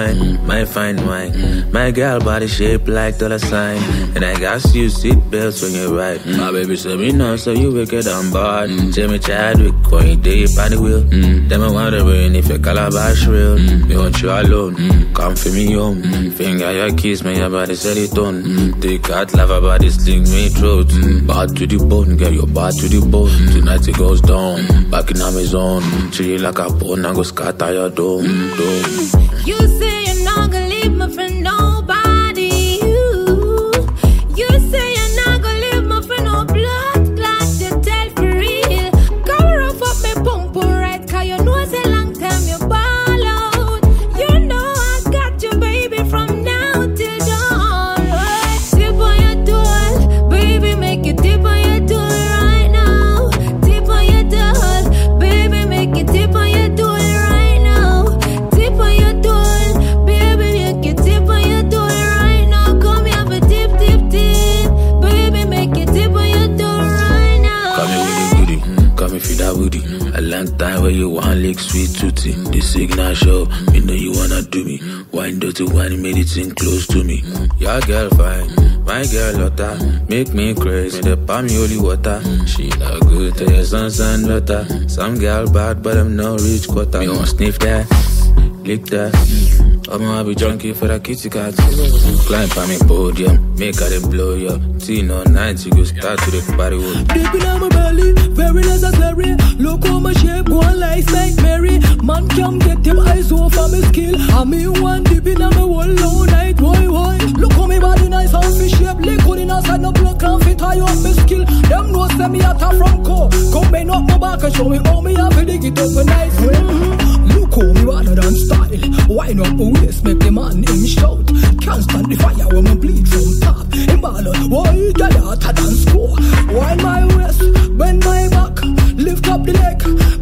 wine, my fine wine. My girl body shaped like dollar sign. And I got you seat belts when you ride. My baby said me no, so you wicked and bad. Jamie Chadwick when you day by the wheel. Them I wondering if your calabash real. Me want you alone, come for me home. Finger your kiss, me your body set it on. They cat love her body sling me throat. Bad to the bone, girl, you're bad to the bone. Tonight it goes down, back in Amazon. Chill like a bone, I go scatter your dome. You say you're not gonna leave me for nobody. You say you're not gonna leave me for no blood clot. You tell for real. Come rough up me pump right, cause you know it's a long time you ball out. You know I got you, baby, from now till dawn. Tip on your door, baby, make it tip on your door right now. Tip on your door, baby, make it tip on your door right now. Tip on your door, baby, make it tip on your door right now. Come here for tip, tip, tip, baby, make it tip on your door right now. Come here with the goodie, come here for that woody. A long time where you want lick sweet tootie. The signal show, me know you wanna do me. Wine dirty wine, made it in close to me. Your girl fine, my girl Lotta, make me crazy. The palm holy water, she not good to your sons and daughter. Some girl bad, but I'm no rich quarter. Me want sniff that, lick that. I'm gonna be junkie for the kitty cat. Climb on me podium, make her them blow ya. Teen all night, you go start to the party wood. Deep in my belly, very necessary. Look how my shape go on like Mary. Man can't get him eyes off of my skill. I mean one deep in my whole all night. Why? Look how me body nice and fish shape. Liquid in a side, no block and fit high up my skill. Them know send me out from co. Come me up my back and show me how me have to dig it up a nice. Look how me rather than style. Wine up my waist, make the man him shout. Can't stand the fire when me bleed from top. Him ball, why get hotter than score? Wine my waist, bend my back, lift up the leg.